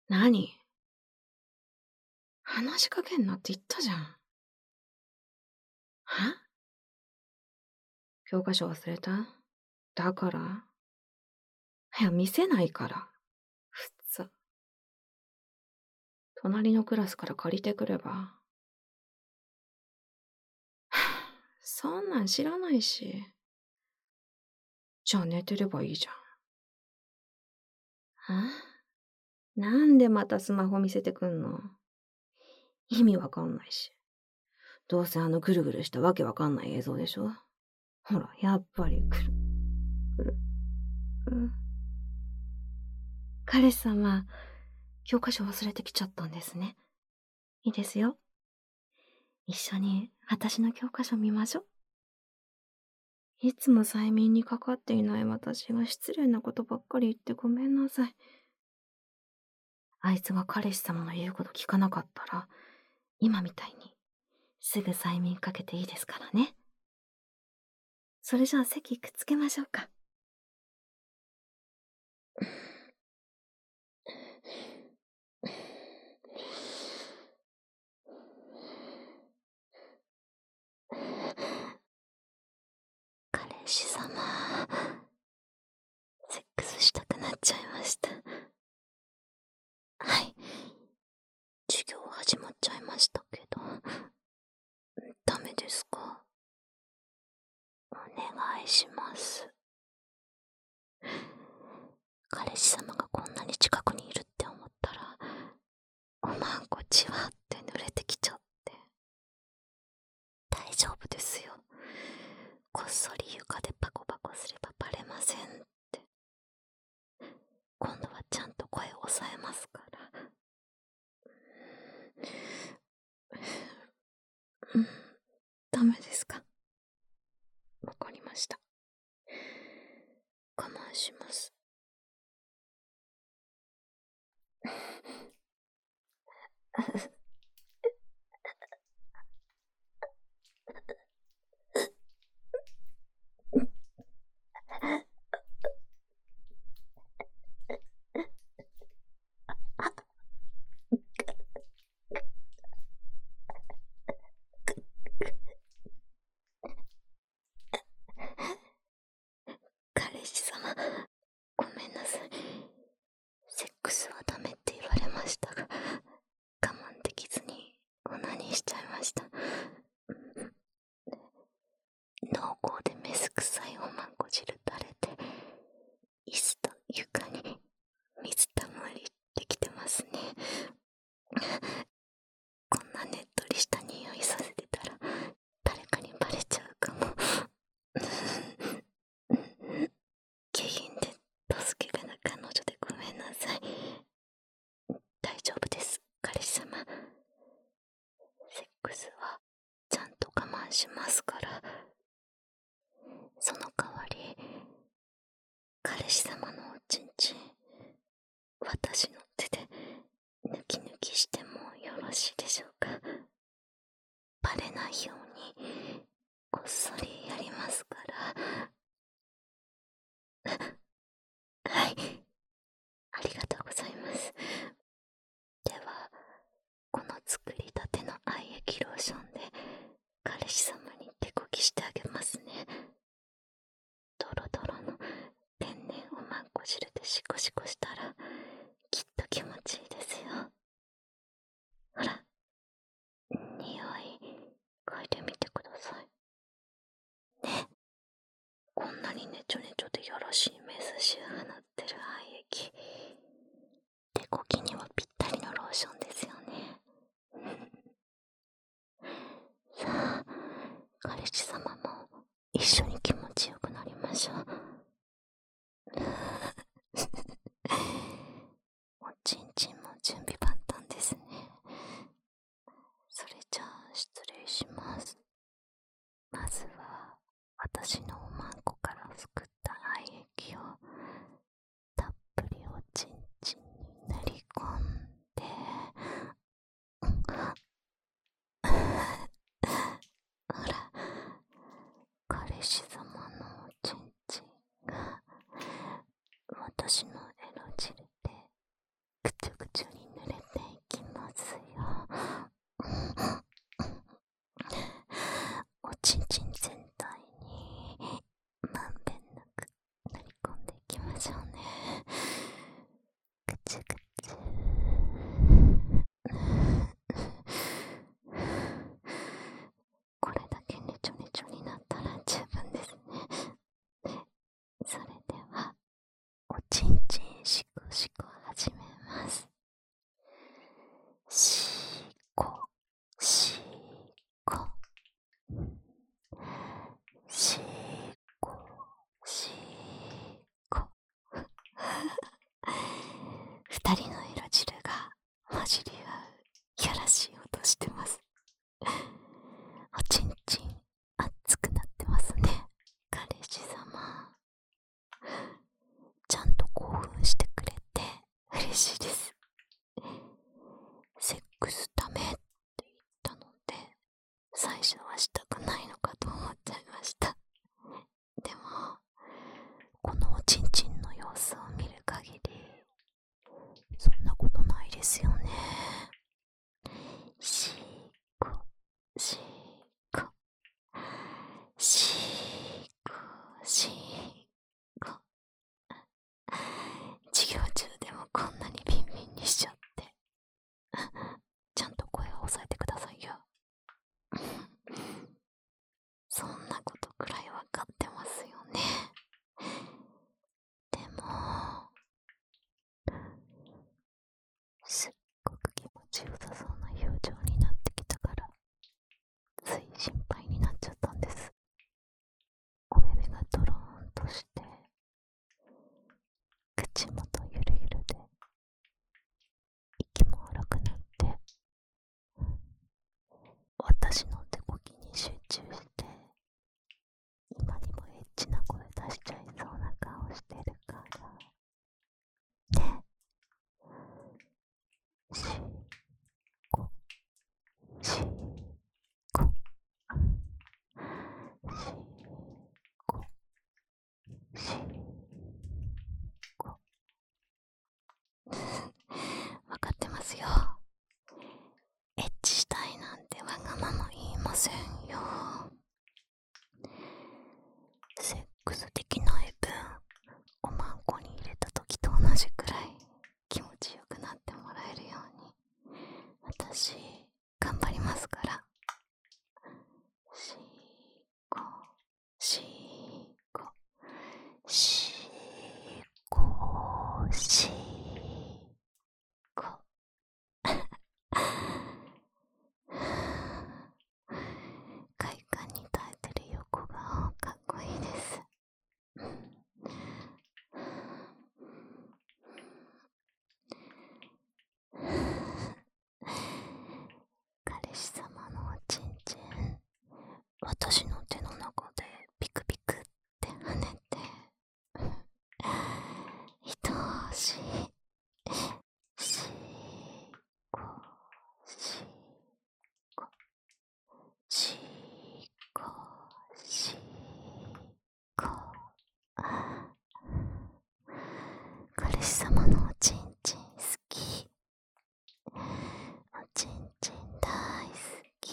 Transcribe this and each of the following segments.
何？話しかけんなって言ったじゃん。は？教科書忘れた？だから？いや、見せないから。ふつ。隣のクラスから借りてくれば。そんなん知らないし。じゃあ寝てればいいじゃん。は？なんでまたスマホ見せてくんの？意味わかんないし。どうせぐるぐるしたわけわかんない映像でしょ？ほら、やっぱりくる。彼氏様、教科書忘れてきちゃったんですね。いいですよ。一緒に私の教科書見ましょう。いつも催眠にかかっていない私が失礼なことばっかり言ってごめんなさい。あいつが彼氏様の言うこと聞かなかったら、今みたいにすぐ催眠かけていいですからね。それじゃあ席くっつけましょうか。彼氏様、セックスしたくなっちゃいました。はい。授業始まっちゃいましたけど、ダメですか？お願いします。彼氏様がこんなに近くにいるって思ったら、おまんこじわって濡れてきちゃって。大丈夫ですよ。こっそり床でパコパコすればバレませんって。今度はちゃんと声を抑えますから。ダメですか？わかりました。我慢します。彼氏様、ごめんなさい。セックスはダメって言われましたが、我慢できずにオナニーしちゃいました。濃厚でメス臭いおまんこ汁垂れて、椅子と床に水たまりできてますね。こんなねっとりした匂いさせてたら誰かにバレちゃうかも。下品でドスケベな彼女でごめんなさい。大丈夫です、彼氏様。セックスはちゃんと我慢しますから。その代わり、彼氏様のおちんちん、私の手で抜き抜きしてもよろしいでしょうか？バレないようにこっそりやりますから。はい、ありがとうございます。では、この作りたての愛液ローションで彼氏様に手こきしてあげますね。ドロドロの天然おまんこ汁でシコシコしたらきっと気持ちいいですよ。ほら、匂い嗅いでみてくださいね。こんなにねちょねちょでよろしい目筋を放ってる愛液、手こきにはぴったりのローションですよね。さあ、彼氏様も一緒に気持ちよくなりましょう。おちんちんも準備万端ですね。それじゃあ失礼します。まずは私のおまんこから作った愛液をたっぷりおちんちんに塗り込んで、ほら、彼氏様のおちんちんが私のエロ汁でぐちゅぐちゅにちぐち。これだけねちょねちょになったら十分ですね。それではおちんちんしこしこ始めます。しこしこしこしこ。二人の色汁が混じり合うやらしい音してます。おちんちん熱くなってますね。彼氏様、ちゃんと興奮してくれて嬉しいです。セックスダメって言ったので最初はしたくないのかと思っちゃいました。でもこのおちんちんの様子を見る限りそんなことないですよね。しーこしーこしーこしーこ。授業中でもこんなにビンビンにしちゃってちゃんと声を抑えてくださいよ。そんなことくらいわかってますよね。でもすっごく気持ちよさそうな表情になってきたからつい心配になっちゃったんです。お目目がドローンとして口元ゆるゆるで息も荒くなって私の手こぎに集中して今にもエッチな声出しちゃいそうな顔してるからね。しこしこしこしこ。わかってますよ。エッチしたいなんてわがまま言いませんよ。セックスできない分おまんこに入れた時と同じくらい気持ちよくなってもらえるように私頑張りますから。しこしこしこしこ。快感に耐えてる横顔かっこいいです。彼氏様のおちんちん私の手の中でピクピクって跳ねて愛おしい。しこしこしこしこ。彼氏様のおちんちん好き。おちんちん大好き。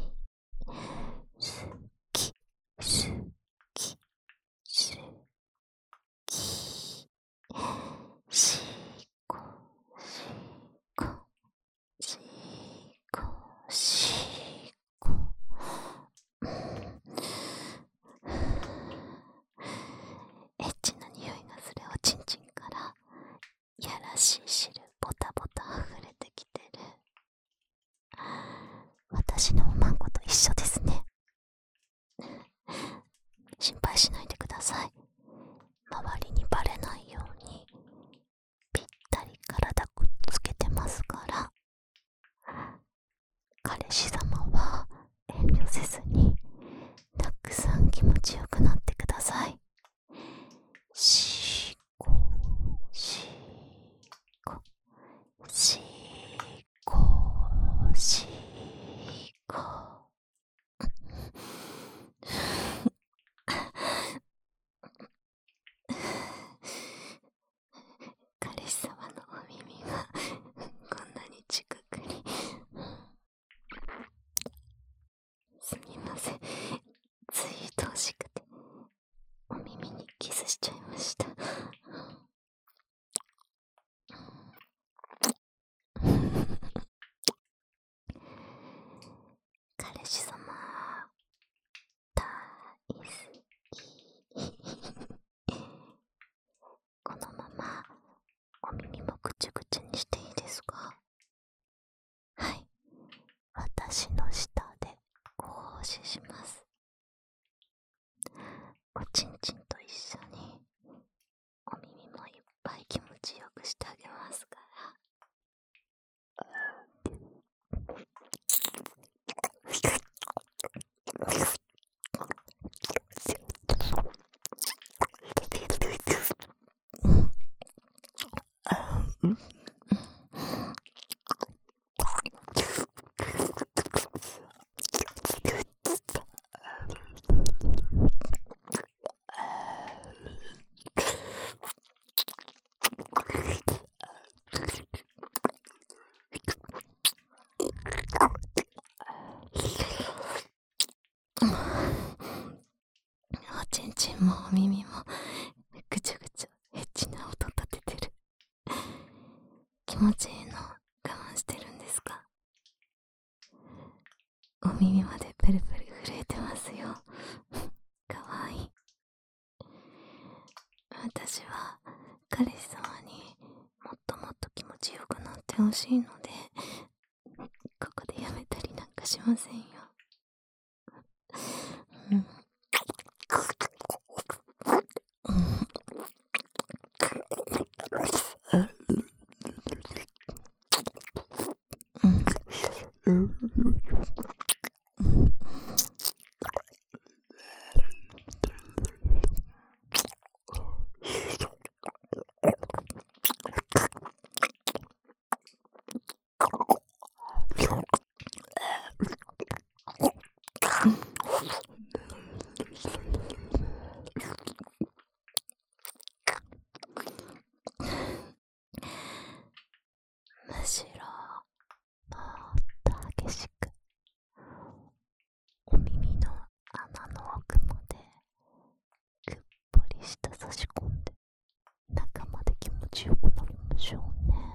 好き好き好き。しこしこしこしこ。エッチな匂いがするおちんちんからやらしい汁ボタボタ溢れてきてる。私のおまんこと一緒ですね。心配しないでください。周りにバレないようにぴったり体くっつけてますから。彼氏様は遠慮せずにたくさん気持ちよくなってください。しこしこしこしこ。 もお耳もぐちゃぐちゃエッチな音立ててる。気持ちいいの我慢してるんですか？お耳までプルプル震えてますよ。かわいい。私は彼氏様にもっともっと気持ちよくなってほしいので、ここでやめたりなんかしませんよ。むしろもっと激しくお耳の穴の奥までぐっぽり舌差し込んで中まで気持ちよくなりましょうね。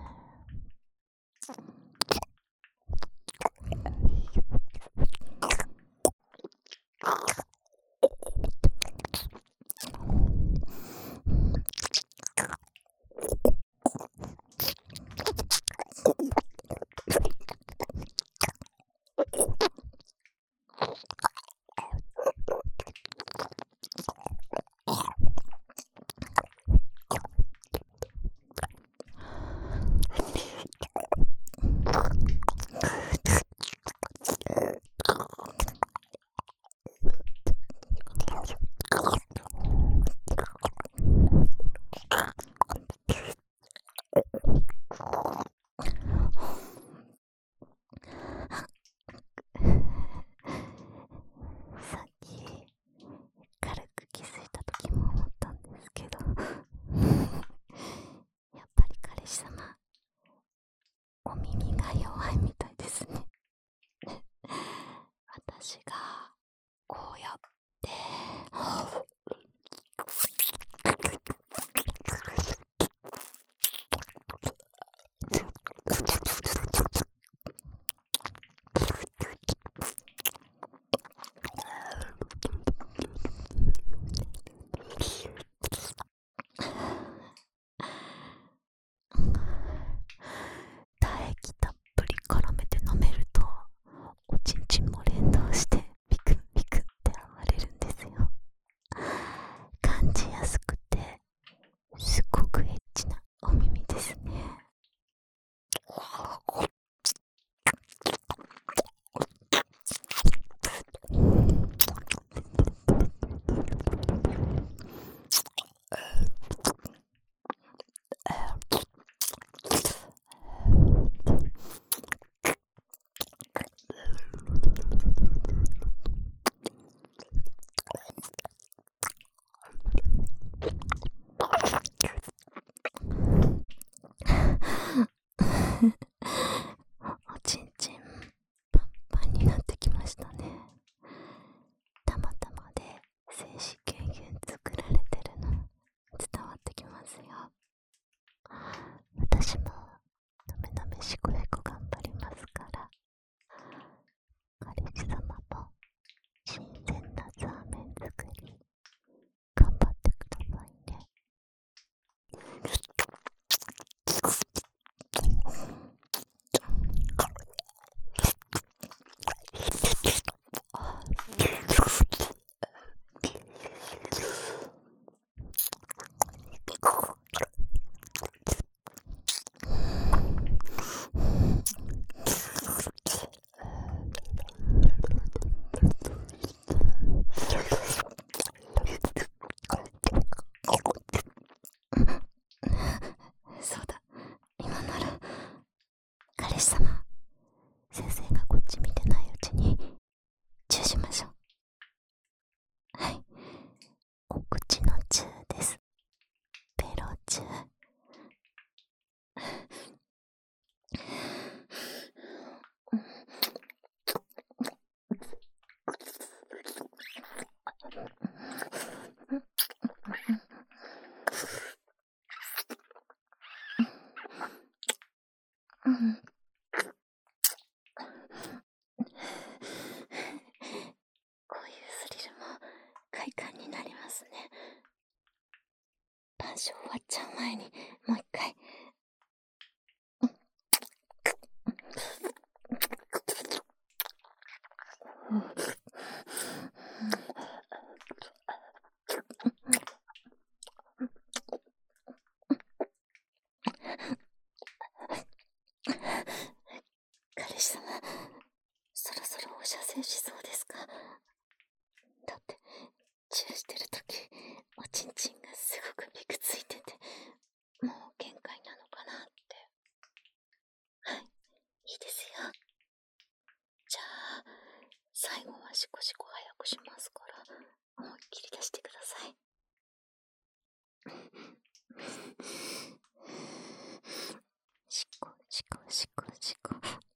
さっき軽く気づいた時も思ったんですけどやっぱり彼氏様お耳が弱いみたいですね。私がこうやって唾液たっぷり絡めて舐めるとおちんちんも連動してピクンピクンって暴れるんですよ。感じやすくてすごくエッチなお耳ですね。おちんちんパンパンになってきましたね。たまたまで静止軽減作られてるの伝わってきますよ。私もなめなめしこしこ頑張りますから、彼氏様も新鮮なザーメン作り頑張ってくださいね。そうだ、今なら彼氏様、先生がこっち見てないうちにチューしましょう。はい、お口のチューです。ペロチュー。 うん。こういうスリルも快感になりますね。板書終わっちゃう前にもう一回。彼氏様、そろそろお射精しそうですか？だってチューしてるときおちんちんがすごくびくついてて、もう限界なのかなって。はい、いいですよ。じゃあ最後はシコシコ早くしますから、思いっきり出してください。シコシコシコシコ。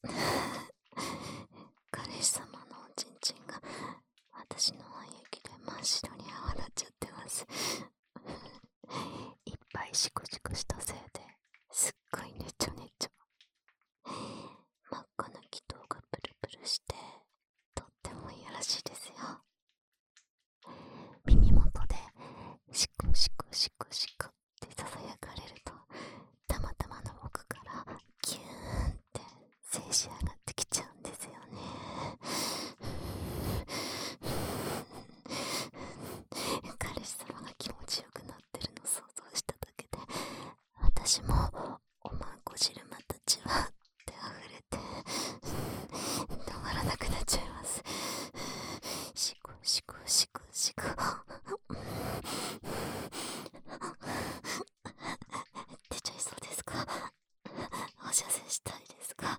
彼氏様のおちんちんが私の鼻液で真っ白に泡立っちゃってます。いっぱいシコシコしたせいですっごいねちょねちょ。真っ赤な気筒がプルプルしてとってもいやらしいですよ。耳元でシコシコシコシコってささやかれると、たまたまの奥からキューンって精子上がってきちゃうんですよね。彼氏様が気持ちよくなってるの想像しただけで、私もおまんこ汁またじわって溢れて止まらなくなっちゃいます。シコシコシコシコ。出ちゃいそうですか？お射精したいですか？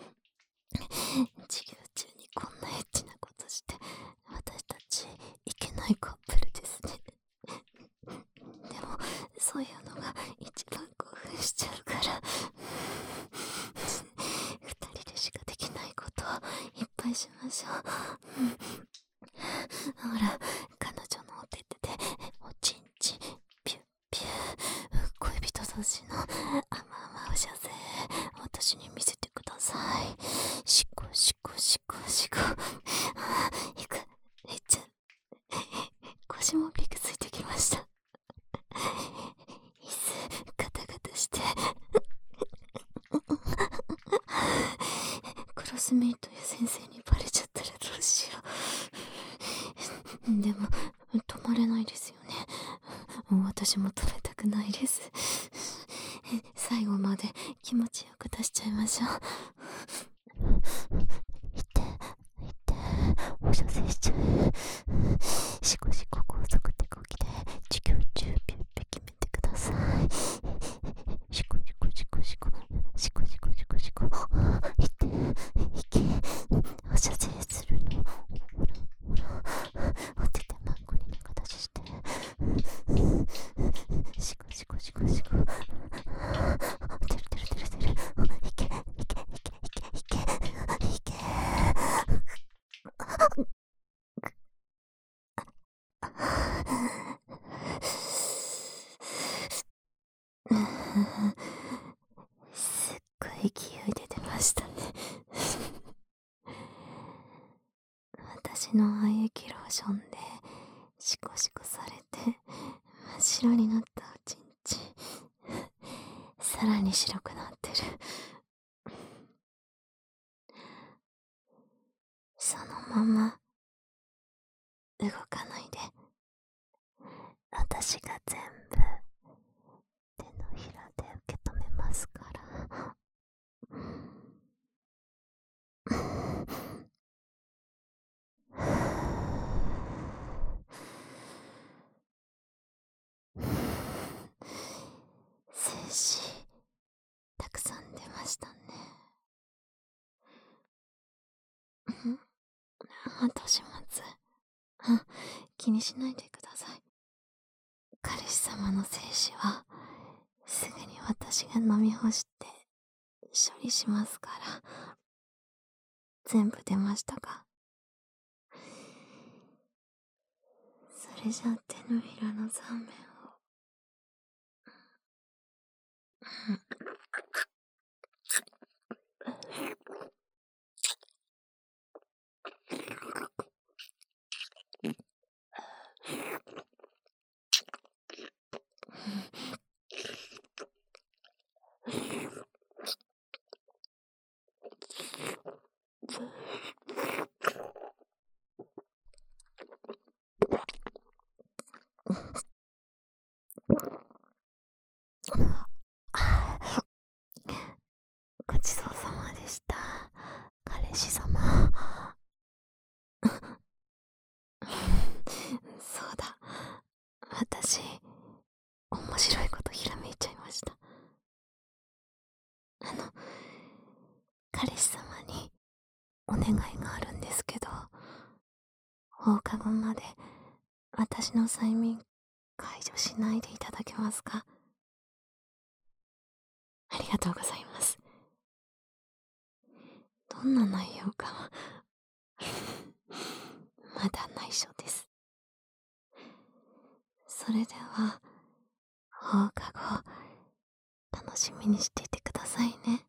授業中にこんなエッチなことして私たちいけないカップルですね。でもそういうのが一番興奮しちゃうから、二人でしかできないことをいっぱいしましょう。ほら、彼女のお手手でおちんちんピュッピュッ、恋人同士の甘々お射精私に見せてください。シコシコシコシコ。いく、いっちゃう。腰もびくついてきました。椅子ガタガタしてクロスメイトや先生にバレちゃったらどうしよう。でも止まれないですよね。私も止めたくないです。最後まで気持ちよく出しちゃいましょう。いってお射精しちゃう。シコシコ高速手こぎで授業中ピュッピ決めてください。シコシコシコシコシコシコシコシコ。いっていけ、お射精するの。ほらほら、お手でマンコリの形して。シコシコシコシコ。てるてるてるてる。いけいけいけいけいけいけ。すっごい勢いで出ましたね。私の鼻液ローションでシコシコされて真っ白になったおちんちん、さらに白くなってる。そのまま動かないで、私が全部手のひらで受け止めますから。精子たくさん出ましたね。後始末、気にしないでください。彼氏様の精子はすぐに私が飲み干して処理しますから。全部出ましたか？それじゃあ手のひらの3面を氏様。そうだ。私、面白いことひらめいちゃいました。彼氏様にお願いがあるんですけど、放課後まで私の催眠解除しないでいただけますか？ありがとうございます。どんな内容かはまだ内緒です。それでは放課後楽しみにしていてくださいね。